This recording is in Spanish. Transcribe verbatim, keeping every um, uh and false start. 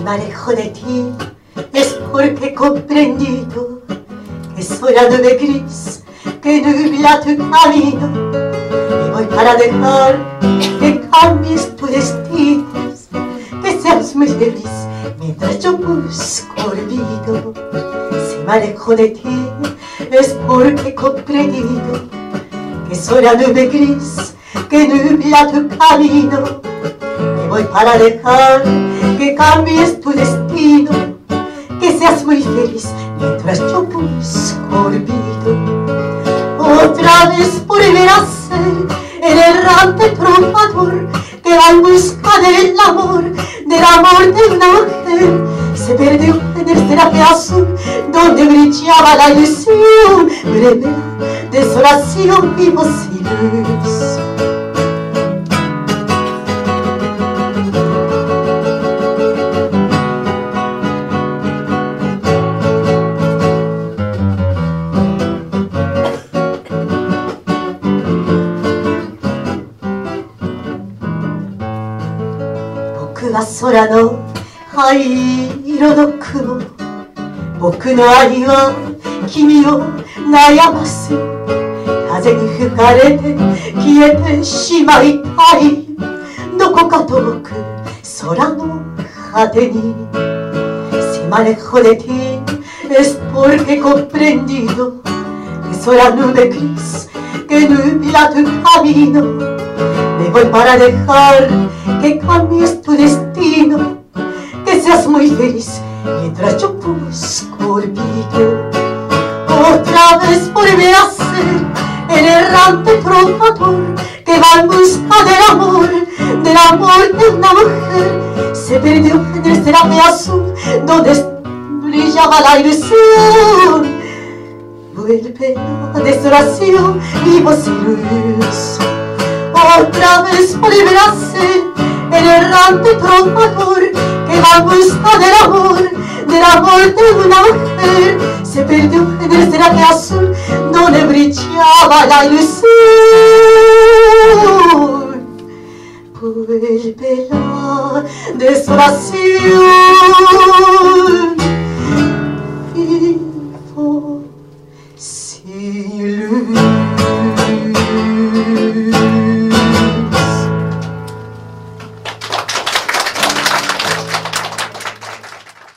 me alejo de ti es porque he comprendido que soy la nube gris que nubla tu camino y voy para dejar que cambies tu destino, que seas muy feliz mientras yo busco olvido. Si me alejo de ti es porque he comprendido que soy la nube gris que nubla tu camino y voy para dejar que cambies tu destino, que seas muy feliz mientras yo busco olvido. Otra vez volver a ser el errante trovador que va en busca del amor, del amor de una mujer. Se perdió en el ceraje azul donde brillaba la ilusión, breve desolación, vivo sin luz.僕は空の灰色の雲、僕の愛は君を悩ます風に吹かれて消えてしまいたい、どこか遠く空の果てに。Si me alejo de ti es porque he comprendido que soy la nube gris que nubla tu camino. Me voy para dejar que cambies tu destino, que seas muy feliz mientras yo busco olvido. Otra vez volver a ser el errante trovador que va en busca del amor, del amor de una mujer. Se perdió en el ceraje azul donde brillaba la ilusión. Vuelve la desolación, vivo sin luz. Otra vez volver a ser el errante trovador que va en busca del amor, del amor de una mujer. Se perdió en el ceraje azul donde brillaba la ilusión. Vuelve la desolación.